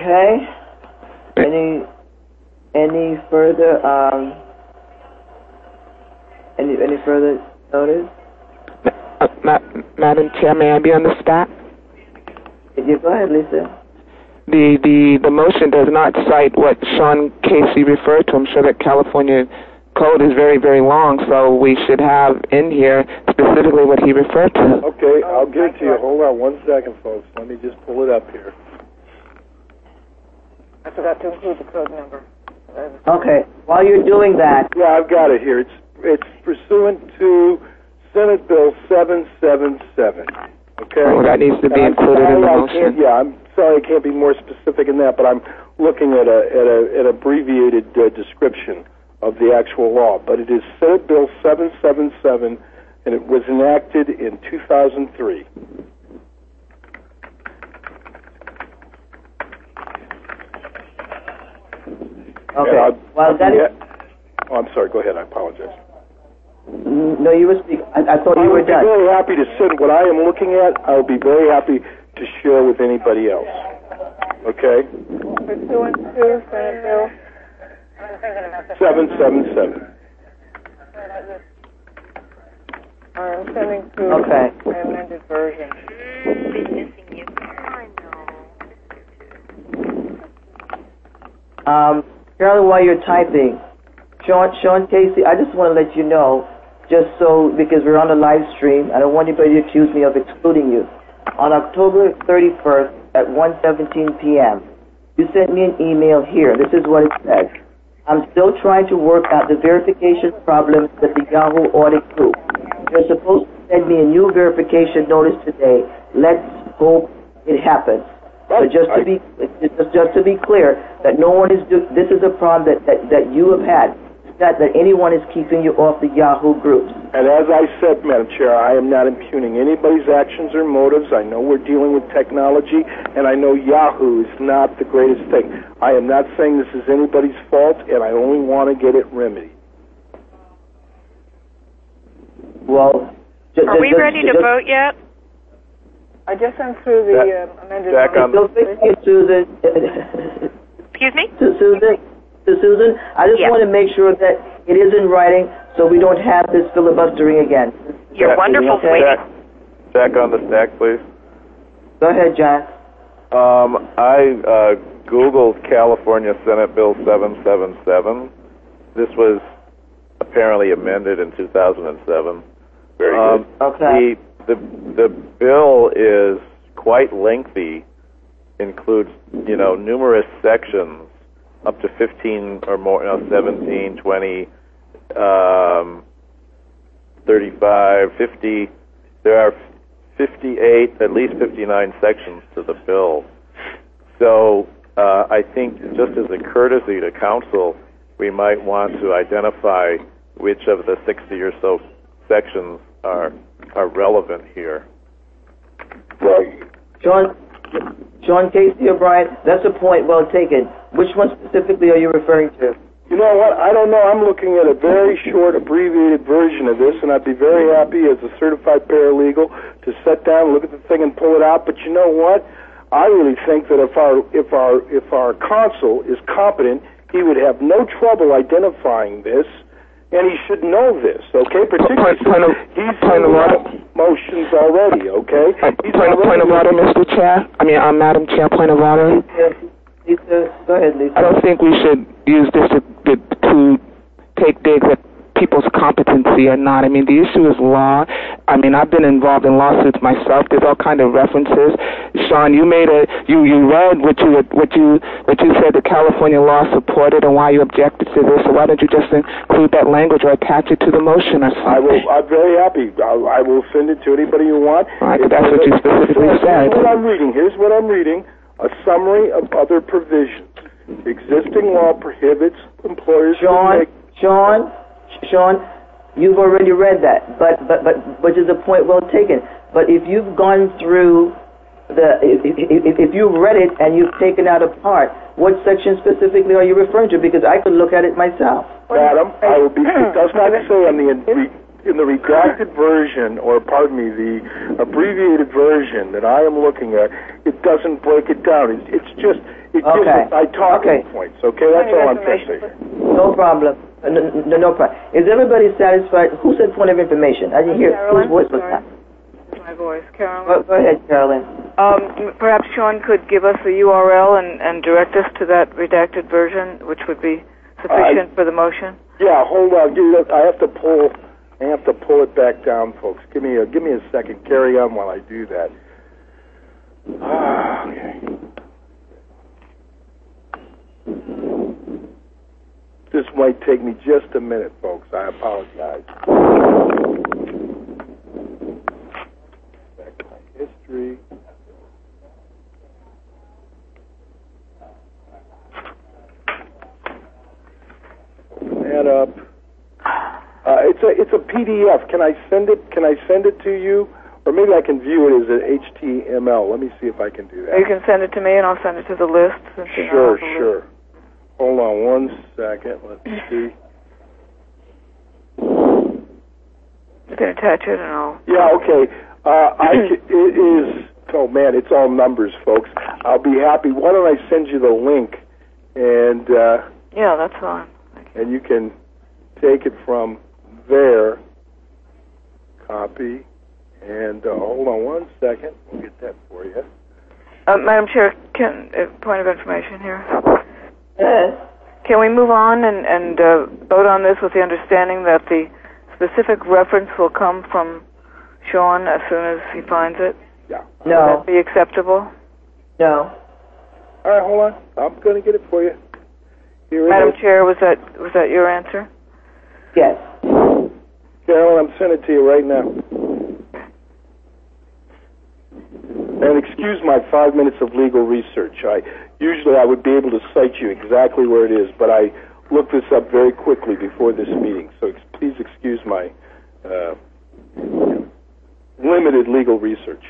Okay. Any further any further notice? Madam Chair, may I be on the spot? Yeah, go ahead, Lisa. The motion does not cite what Sean Casey referred to. I'm sure that California code is very, very long, so we should have in here specifically what he referred to. Okay, I'll give it to you. Hold on 1 second, folks. Let me just pull it up here. I forgot to include the code number. Okay, while you're doing that... Yeah, I've got it here. It's pursuant to Senate Bill 777. Okay? Oh, that needs to be included in the motion. Yeah, I'm sorry I can't be more specific in that, but I'm looking at an abbreviated description of the actual law. But it is Senate Bill 777, and it was enacted in 2003. Okay. Well, that is... Oh, I'm sorry. Go ahead. I apologize. No, you were speaking. I thought you were done. I would be very happy to send what I am looking at. I will be very happy to share with anybody else. Okay? Pursuant to Senate Bill 777. I'm sending to Okay. the amended version. Carolyn, while you're typing, Sean Casey, I just want to let you know, just so, because we're on a live stream, I don't want anybody to accuse me of excluding you. On October 31st at 1:17 p.m., you sent me an email here. This is what it says. I'm still trying to work out the verification problems with the Yahoo audit group. You're supposed to send me a new verification notice today. Let's hope it happens. So just to be clear, that no one is this is a problem that you have had. It's not that anyone is keeping you off the Yahoo groups. And as I said, Madam Chair, I am not impugning anybody's actions or motives. I know we're dealing with technology, and I know Yahoo is not the greatest thing. I am not saying this is anybody's fault, and I only want to get it remedied. Well, are we ready to vote yet? I just sent through the amended version. Susan. Excuse me? Susan, I just want to make sure that it is in writing so we don't have this filibustering again. You're wonderful, sweetie. Jack on the stack, please. Go ahead, John. I Googled California Senate Bill 777. This was apparently amended in 2007. Very good. Okay. The bill is quite lengthy, includes, numerous sections, up to 15 or more, 17, 20, 35, 50. There are 58, at least 59 sections to the bill. So I think just as a courtesy to council, we might want to identify which of the 60 or so sections are relevant here. Well, Sean Casey O'Brien, that's a point well taken. Which one specifically are you referring to? You know what? I don't know. I'm looking at a very short, abbreviated version of this, and I'd be very happy as a certified paralegal to sit down, look at the thing, and pull it out. But you know what? I really think that if our counsel is competent, he would have no trouble identifying this. And he should know this, okay? Particularly since he's in motions already, okay? Point of order, Mr. Chair. Madam Chair, point of order. Lisa, go ahead, Lisa. I don't think we should use this to take digs at people's competency or not. The issue is law. I've been involved in lawsuits myself. There's all kind of references. Sean, you read what you said the California law supported and why you objected to this. So why don't you just include that language or attach it to the motion or something? I'm very happy. I will send it to anybody you want. Right, that's what you specifically said. Here's what I'm reading. A summary of other provisions. Existing law prohibits employers Sean, you've already read that, but which is a point well taken. But if you've gone through if you've read it and you've taken out a part, what section specifically are you referring to? Because I could look at it myself. Madam, it does not say in the redacted version, or pardon me, the abbreviated version that I am looking at, it doesn't break it down. It's just It gives us talking points, okay? That's all I'm trying to say. No problem. No problem. Is everybody satisfied? Who said point of information? I didn't hear. Whose voice was that? My voice, Carolyn. Go ahead, Carolyn. Perhaps Sean could give us the URL and direct us to that redacted version, which would be sufficient for the motion. Yeah, hold on. I have to pull it back down, folks. Give me a second. Carry on while I do that. Okay. This might take me just a minute, folks. I apologize. Back to my history. Open that up. It's a PDF. Can I send it? Can I send it to you? Or maybe I can view it as an HTML. Let me see if I can do that. You can send it to me, and I'll send it to the list. Sure. Hold on 1 second. Let's see. You can attach it, and I'll... Yeah, okay. It is... Oh, man, it's all numbers, folks. I'll be happy. Why don't I send you the link? And... yeah, that's fine. And you can take it from there. Copy. And hold on 1 second. We'll get that for you. Madam Chair, point of information here. Can we move on and vote on this with the understanding that the specific reference will come from Sean as soon as he finds it? Yeah. No. Would that be acceptable? No. All right, hold on. I'm going to get it for you. Here Madam Chair, was that your answer? Yes. Carolyn, I'm sending it to you right now. And excuse my 5 minutes of legal research. Usually I would be able to cite you exactly where it is, but I looked this up very quickly before this meeting. So please excuse my limited legal research.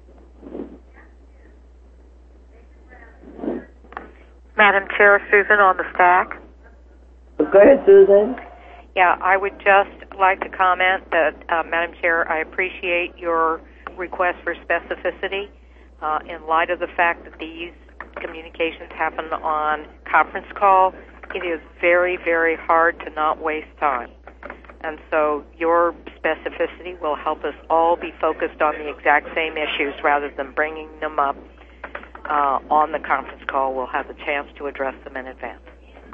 Madam Chair, Susan on the stack. Go ahead, Susan. Yeah, I would just like to comment that, Madam Chair, I appreciate your request for specificity in light of the fact that these communications happen on conference call. It is very, very hard to not waste time. And so your specificity will help us all be focused on the exact same issues rather than bringing them up on the conference call. We'll have the chance to address them in advance.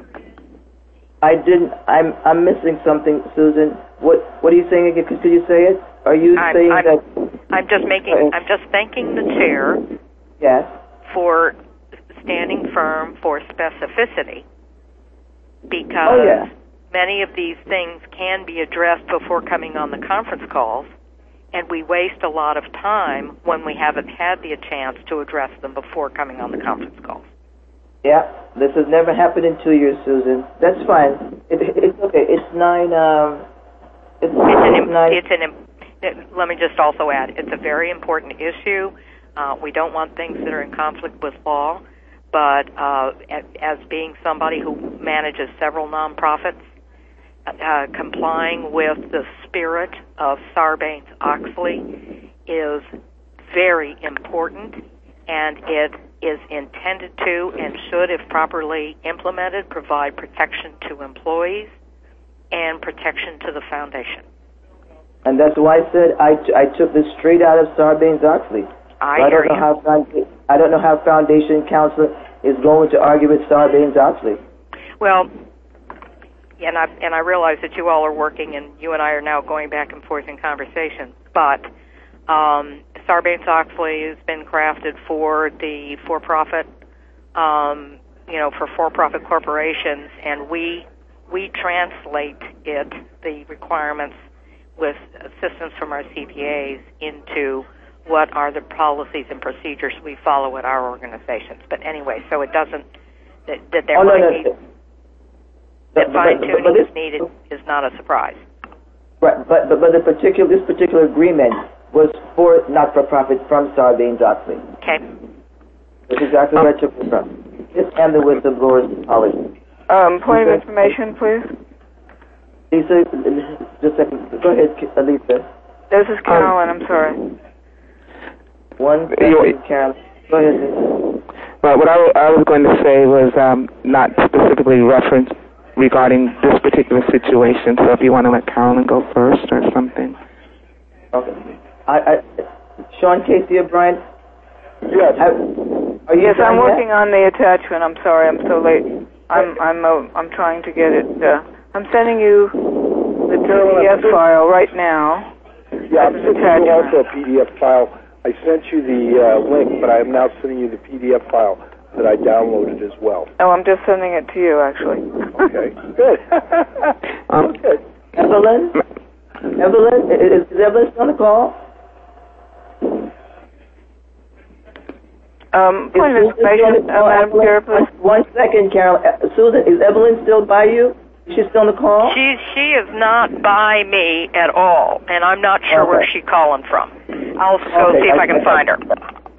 I'm missing something, Susan. What are you saying again? Could you say it? Are you saying that... I'm just thanking the chair. Yes. For standing firm for specificity, because many of these things can be addressed before coming on the conference calls, and we waste a lot of time when we haven't had the chance to address them before coming on the conference calls. Yeah, this has never happened in 2 years, Susan. That's fine. It's okay. It's nine. Let me just also add, it's a very important issue. We don't want things that are in conflict with law, but as being somebody who manages several nonprofits, complying with the spirit of Sarbanes-Oxley is very important, and it is intended to and should, if properly implemented, provide protection to employees and protection to the foundation. And that's why I said I took this straight out of Sarbanes-Oxley. I don't know how Foundation Counsel is going to argue with Sarbanes-Oxley. Well, and I realize that you all are working, and you and I are now going back and forth in conversation, but Sarbanes-Oxley has been crafted for the for-profit, for for-profit corporations, and we translate the requirements with assistance from our CPAs into what are the policies and procedures we follow at our organizations. But anyway, so it doesn't, that there might be, that fine-tuning is needed is not a surprise. Right, but this particular agreement was for not-for-profit from Sarbanes-Oxley. Okay. That's exactly where I took it from. This and the whistleblowers policy. Point of information, please. Lisa, just a second. Go ahead, Lisa. This is Carolyn. I'm sorry. One second, Carolyn. Go ahead, Lisa. But what I was going to say was not specifically reference regarding this particular situation. So if you want to let Carolyn go first or something. Okay. Sean Casey O'Brien. Yes. Yes, I'm working on the attachment. I'm sorry, I'm so late. I'm trying to get it. I'm sending you the PDF file right now. Yeah, I'm sending you also a PDF file. I sent you the link, but I am now sending you the PDF file that I downloaded as well. Oh, I'm just sending it to you, actually. Okay, good. Good. Evelyn, is Evelyn on the call? Point of information, Madam Chair, please. 1 second, Carol. Susan, is Evelyn still by you? Is she still on the call? She is not by me at all, and I'm not sure where she's calling from. I'll go see if I can find her.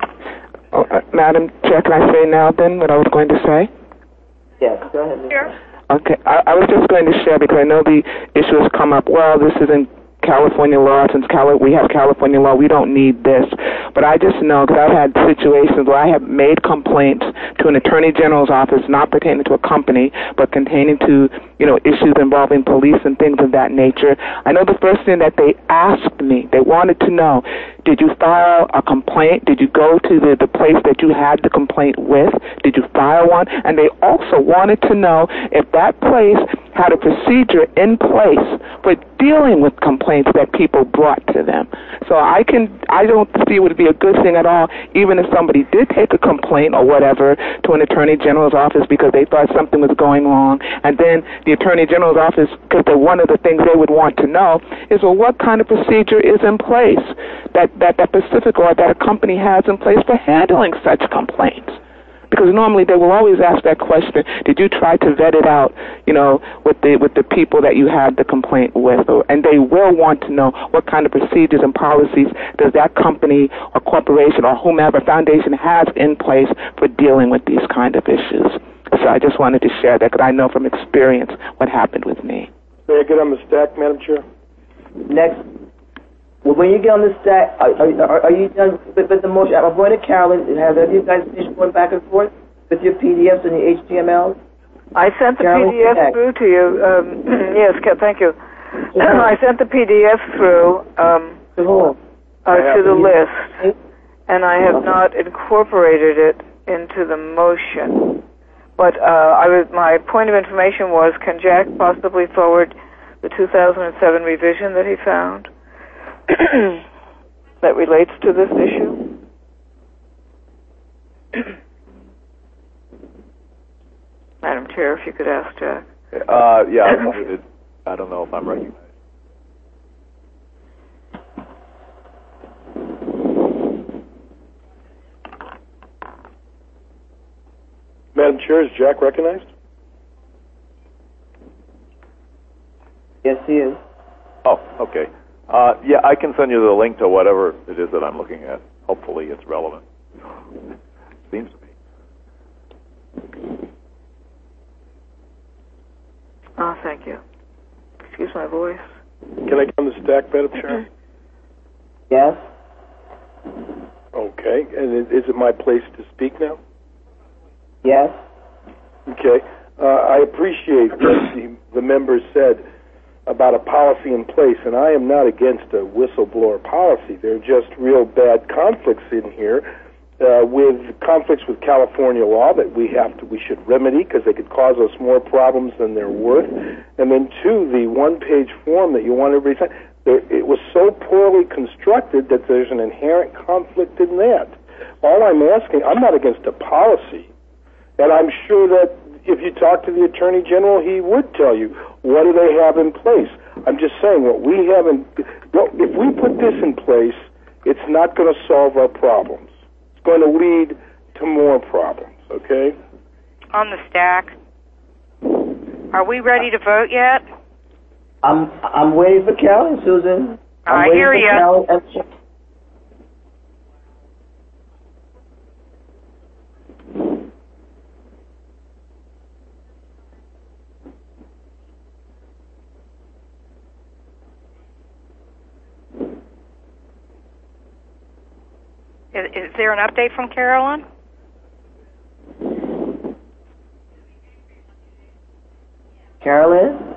Madam Chair, can I say now then what I was going to say? Yes, go ahead. Sure. Okay, I was just going to share because I know the issue has come up. Well, this isn't California law. Since we have California law, we don't need this. But I just know because I've had situations where I have made complaints to an attorney general's office, not pertaining to a company, but pertaining to issues involving police and things of that nature. I know the first thing that they asked me, they wanted to know, did you file a complaint? Did you go to the place that you had the complaint with? Did you file one? And they also wanted to know if that place had a procedure in place for dealing with complaints that people brought to them. So I don't see it would be a good thing at all, even if somebody did take a complaint or whatever to an attorney general's office because they thought something was going wrong, and then the attorney general's office, because one of the things they would want to know is, well, what kind of procedure is in place that Pacific or that a company has in place for handling such complaints? Because normally they will always ask that question, did you try to vet it out, with the people that you had the complaint with? And they will want to know what kind of procedures and policies does that company or corporation or whomever foundation has in place for dealing with these kind of issues. So I just wanted to share that because I know from experience what happened with me. May I get on the stack, Madam Chair? Next. Well, when you get on the stack, are you done with the motion? I'm going to Carolyn. Have you guys finished going back and forth with your PDFs and your HTMLs? I sent the PDF through to you. Yes, thank you. I sent the PDF through To whom? To the list, and I have not incorporated it into the motion. But my point of information was, can Jack possibly forward the 2007 revision that he found that relates to this issue? Madam Chair, if you could ask Jack. Yeah, I don't know if I'm recognized. Madam Chair, is Jack recognized? Yes, he is. Oh, okay. Yeah, I can send you the link to whatever it is that I'm looking at. Hopefully it's relevant. Seems to be. Oh, thank you. Excuse my voice. Can I get on the stack, Madam Chair? Yes. Okay. And is it my place to speak now? Yes. Okay. I appreciate what the members said about a policy in place, and I am not against a whistleblower policy. There are just real bad conflicts in here, with conflicts with California law that we should remedy because they could cause us more problems than they're worth. And then two, the one-page form that you want everybody to sign, it was so poorly constructed that there's an inherent conflict in that. All I'm asking, I'm not against a policy, and I'm sure that if you talk to the Attorney General, he would tell you what do they have in place. I'm just saying if we put this in place, it's not going to solve our problems. It's going to lead to more problems, okay? On the stack. Are we ready to vote yet? I'm waiting for Carolyn, Susan. I hear you. Is there an update from Carolyn? Carolyn?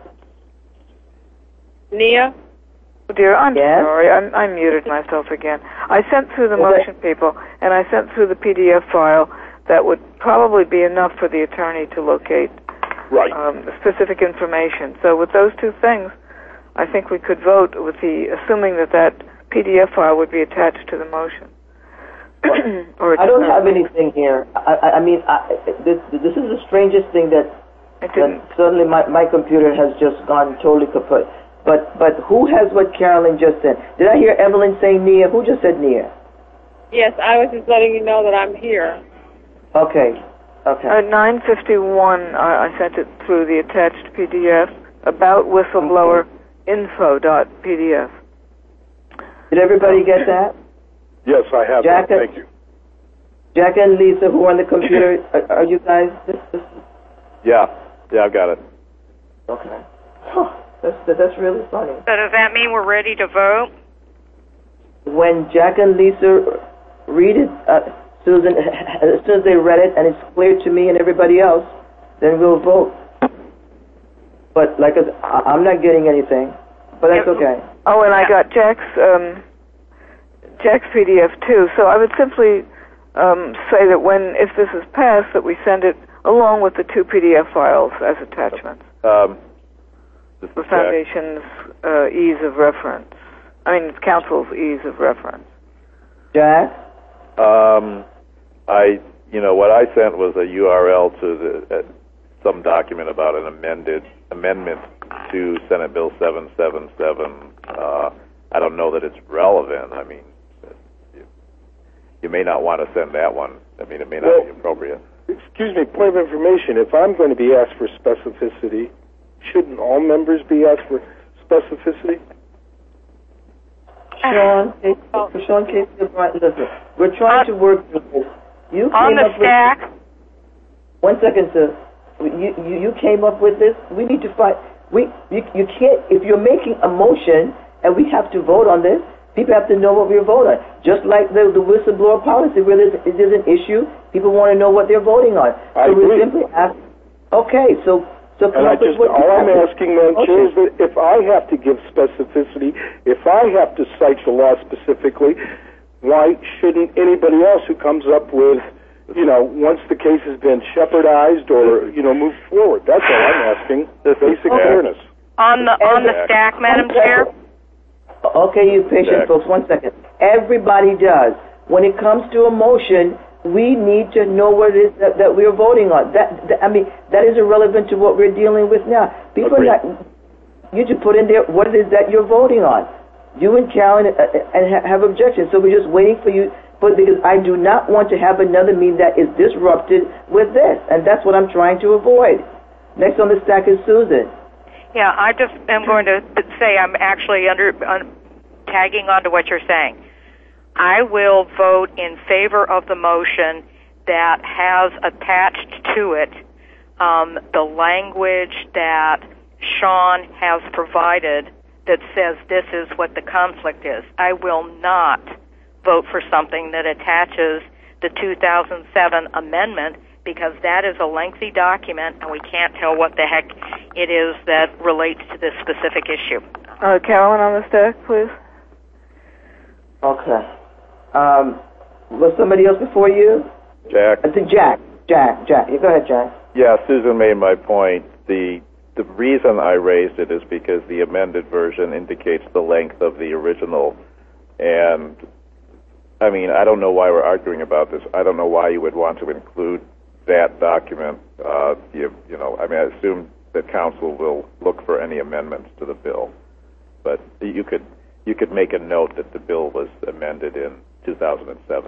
Nia? Oh dear, I'm Yes? sorry. I muted myself again. I sent through the motion, people, and I sent through the PDF file that would probably be enough for the attorney to locate Right. specific information. So with those two things, I think we could vote with assuming that PDF file would be attached to the motion. Or I don't have anything here. This is the strangest thing that suddenly my computer has just gone totally kaput. But who has what Carolyn just said? Did I hear Evelyn say Nia? Who just said Nia? Yes, I was just letting you know that I'm here. Okay. At 9:51, I sent it through the attached PDF about whistleblower info.pdf. Did everybody get that? Yes, I have Jack, that. Thank you. Jack and Lisa, who are on the computer, are you guys? Yeah, I've got it. Okay. That's really funny. So does that mean we're ready to vote? When Jack and Lisa read it, Susan, as soon as they read it and it's clear to me and everybody else, then we'll vote. But I'm not getting anything, but that's okay. Oh, and I got Jack's PDF too. So I would simply say that if this is passed, that we send it along with the two PDF files as attachments. The Foundation's ease of reference. Council's ease of reference. Jack? What I sent was a URL to some document about an amendment to Senate Bill 777. I don't know that it's relevant. You may not want to send that one. It may not be appropriate. Excuse me, point of information. If I'm going to be asked for specificity, shouldn't all members be asked for specificity? Sean, Casey, listen. We're trying to work through this. You on came the up stack. One second, sir. You came up with this. We need to fight. You can't. If you're making a motion and we have to vote on this, people have to know what we're voting on. Just like the whistleblower policy, where there's an issue, people want to know what they're voting on. I agree. We simply ask. Okay, so come up with what all I'm asking, Madam Chair, is that if I have to give specificity, if I have to cite the law specifically, why shouldn't anybody else who comes up with, once the case has been shepherdized or, moved forward? That's all I'm asking. Basic fairness. On the stack, Madam Chair? Okay, you patient folks, 1 second. Everybody does. When it comes to a motion, we need to know what it is that we're voting on. That is irrelevant to what we're dealing with now. People are not. You should put in there what it is that you're voting on. You and Carolyn have objections, so we're just waiting for you. But because I do not want to have another meeting that is disrupted with this, and that's what I'm trying to avoid. Next on the stack is Susan. Yeah, I just am going to say I'm actually tagging on to what you're saying. I will vote in favor of the motion that has attached to it the language that Sean has provided that says this is what the conflict is. I will not vote for something that attaches the 2007 amendment because that is a lengthy document and we can't tell what the heck it is that relates to this specific issue. Carolyn on the stack, please. Okay. Was somebody else before you? Jack. I think Jack. You go ahead, Jack. Yeah, Susan made my point. The reason I raised it is because the amended version indicates the length of the original, and I don't know why we're arguing about this. I don't know why you would want to include that document. I assume that council will look for any amendments to the bill, but you could make a note that the bill was amended in 2007.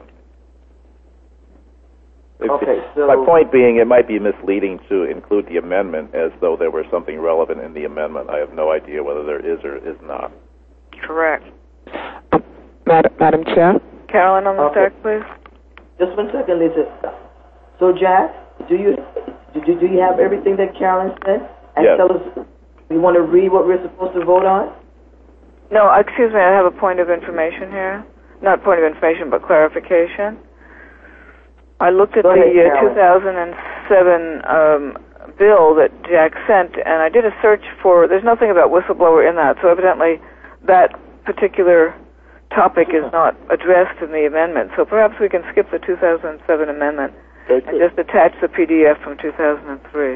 Okay, so my point being, it might be misleading to include the amendment as though there were something relevant in the amendment. I have no idea whether there is or is not. Correct. Madam Chair? Carolyn on the stack, please. Just 1 second, Lisa. So, Jack, do you have everything that Carolyn said? And yes. Tell us, you want to read what we're supposed to vote on? No, excuse me, I have a point of information here. Not point of information, but clarification. I looked at the 2007 bill that Jack sent, and I did a search for, there's nothing about whistleblower in that, so evidently that particular topic is not addressed in the amendment. So perhaps we can skip the 2007 amendment and just attach the PDF from 2003.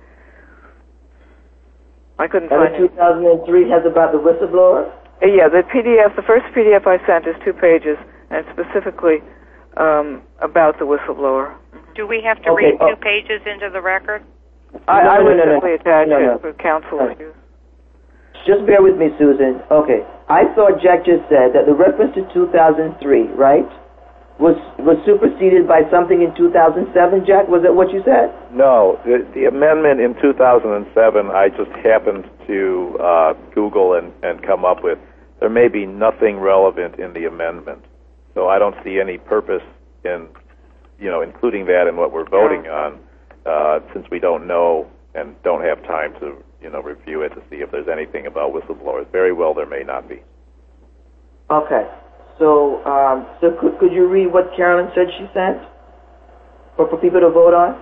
I couldn't find it. And the 2003 has about the whistleblower? Yeah, the PDF, the first PDF I sent is 2 pages, and it's specifically about the whistleblower. Do we have to read 2 pages into the record? I would simply attach it for counsel to use. Just bear with me, Susan. Okay. I thought Jack just said that the reference to 2003, right, was superseded by something in 2007, Jack? Was that what you said? No. The amendment in 2007, I just happened to Google and come up with. There may be nothing relevant in the amendment. So I don't see any purpose in, including that in what we're voting on, since we don't know and don't have time to, review it to see if there's anything about whistleblowers. Very well, there may not be. Okay. So, could you read what Carolyn said she sent for people to vote on?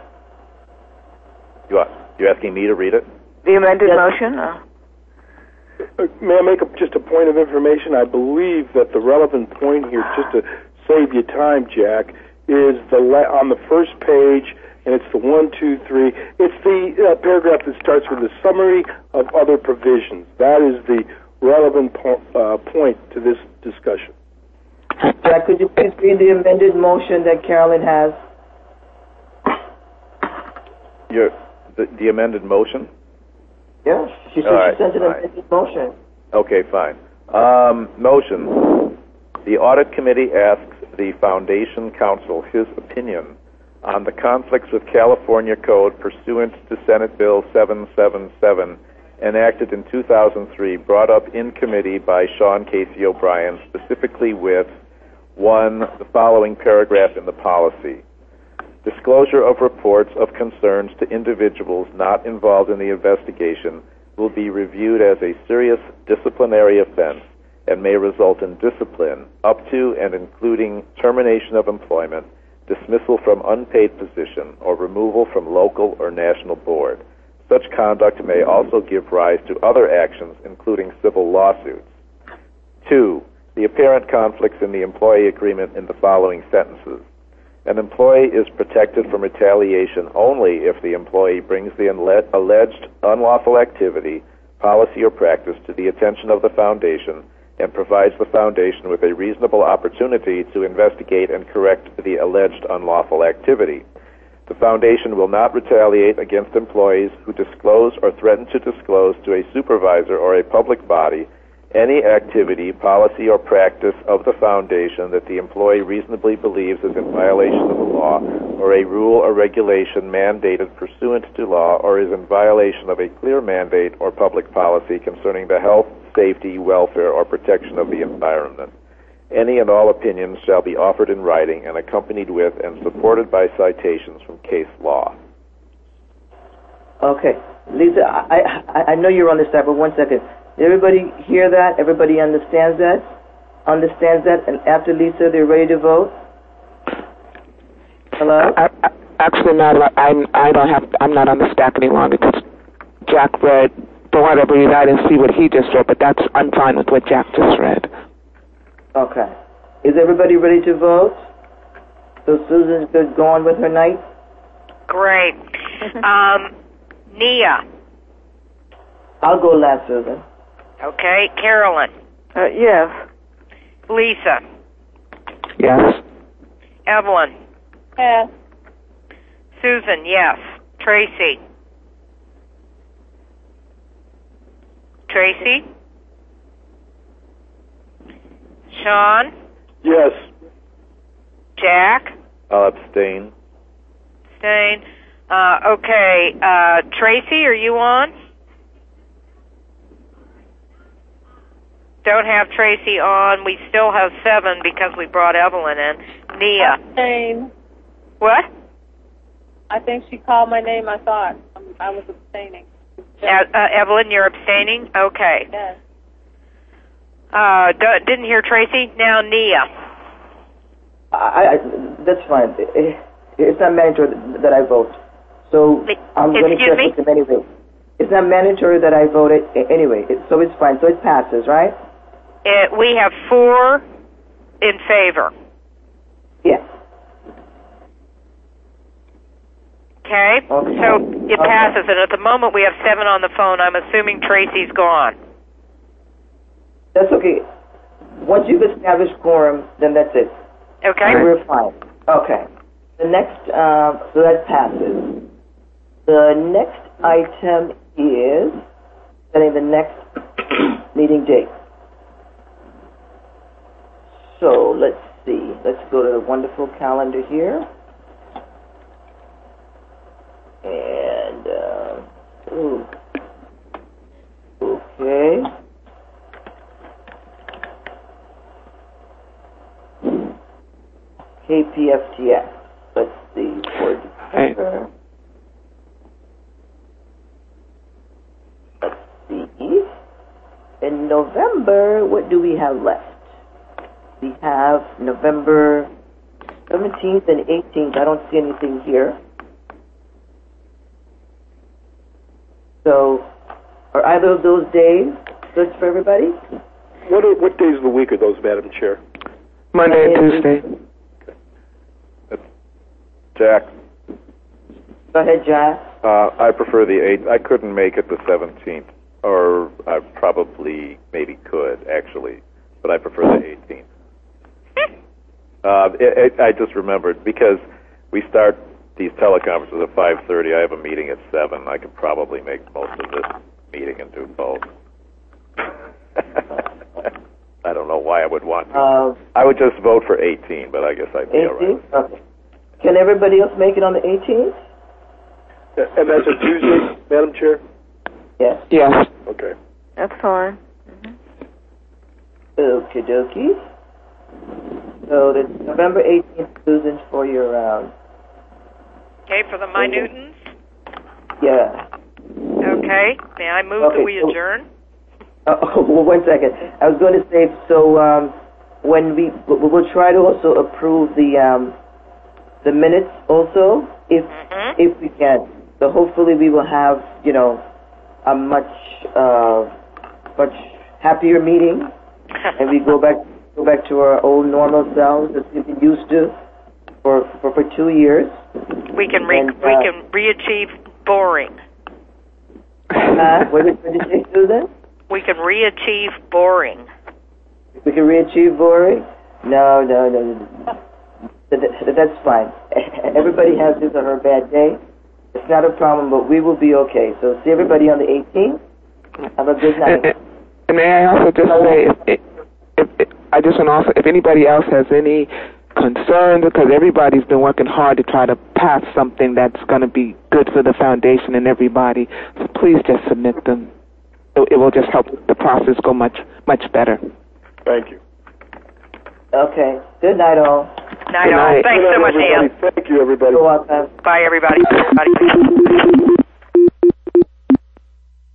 You're asking me to read it? The amended motion? May I make just a point of information? I believe that the relevant point here, just to save you time, Jack, is on the first page, and it's the 1, 2, 3. It's the paragraph that starts with the summary of other provisions. That is the relevant point to this discussion. Jack, could you please read the amended motion that Carolyn has? The amended motion? Yeah, she said she sent an amended motion. Okay, fine. Motion. The Audit Committee asks the Foundation Counsel his opinion on the conflicts with California Code pursuant to Senate Bill 777, enacted in 2003, brought up in committee by Sean Casey O'Brien, specifically with 1, the following paragraph in the policy. Disclosure of reports of concerns to individuals not involved in the investigation will be reviewed as a serious disciplinary offense and may result in discipline up to and including termination of employment, dismissal from unpaid position, or removal from local or national board. Such conduct may also give rise to other actions, including civil lawsuits. 2, the apparent conflicts in the employee agreement in the following sentences. An employee is protected from retaliation only if the employee brings the alleged unlawful activity, policy, or practice to the attention of the Foundation and provides the Foundation with a reasonable opportunity to investigate and correct the alleged unlawful activity. The Foundation will not retaliate against employees who disclose or threaten to disclose to a supervisor or a public body any activity, policy, or practice of the Foundation that the employee reasonably believes is in violation of the law, or a rule or regulation mandated pursuant to law, or is in violation of a clear mandate or public policy concerning the health, safety, welfare, or protection of the environment. Any and all opinions shall be offered in writing and accompanied with and supported by citations from case law. Okay. Lisa, I know you're on this side, but 1 second. Did everybody hear that? Everybody understands that? And after Lisa, they're ready to vote? Hello? Actually, Madam, I'm not on the stack any longer because Jack read, don't want to read, I didn't see what he just read, but I'm fine with what Jack just read. Okay. Is everybody ready to vote? So Susan's good going with her night? Great. Nia. I'll go last, Susan. Okay. Carolyn. Yes. Lisa. Yes. Evelyn. Yes. Susan, yes. Tracy. Tracy? Sean? Yes. Jack? I'll abstain. Abstain. Okay. Tracy, are you on? Don't have Tracy on. We still have 7 because we brought Evelyn in. Nia. Abstain. What? I think she called my name. I thought I was abstaining. Evelyn, you're abstaining? Okay. Yes. Didn't hear Tracy. Now Nia. That's fine. It's not mandatory that I vote. So I'm going to check with them anyway. It's not mandatory that I vote it anyway, so it's fine. So it passes, right? We have 4 in favor. Yes. Okay? So it passes, and at the moment we have 7 on the phone. I'm assuming Tracy's gone. That's okay. Once you've established quorum, then that's it. Okay. We're fine. Okay. The next, so that passes. The next item is setting the next meeting date. So let's see. Let's go to the wonderful calendar here. And, okay. KPFTX. Let's see. For December. Let's see. In November, what do we have left? We have November 17th and 18th. I don't see anything here. So, are either of those days good for everybody? What days of the week are those, Madam Chair? Monday and Tuesday. Jack. Go ahead, Jack. I prefer the 8th. I couldn't make it the 17th, or I probably maybe could, actually, but I prefer the 18th. I just remembered, because we start these teleconferences at 5:30. I have a meeting at 7. I could probably make most of this meeting and do both. I don't know why I would want to. I would just vote for 18, but I guess I'd be all right. Okay. Can everybody else make it on the 18th? And that's a Tuesday, Madam Chair? Yes. Yes. Okay. That's fine. Okie dokie. So the November 18th, Susan, for your Okay, for the Minutins? Yeah. Okay. May I move that we adjourn? Well, 1 second. I was going to say, so when we'll try to also approve the minutes also, if we can. So hopefully we will have, a much happier meeting, and we go back to our old normal selves that we've been used to for 2 years. We can re-achieve boring. What did you say, Susan? We can re-achieve boring. We can re-achieve boring? No. That's fine. Everybody has his or her bad day. It's not a problem, but we will be okay. So see everybody on the 18th. Have a good night. And may I also just say, if anybody else has any concerns, because everybody's been working hard to try to pass something that's going to be good for the foundation and everybody, so please just submit them. It will just help the process go much better. Thank you. Okay. Good night, all. Night, all. Thanks so much, Ian. Thank you, everybody. You're welcome. Bye, everybody.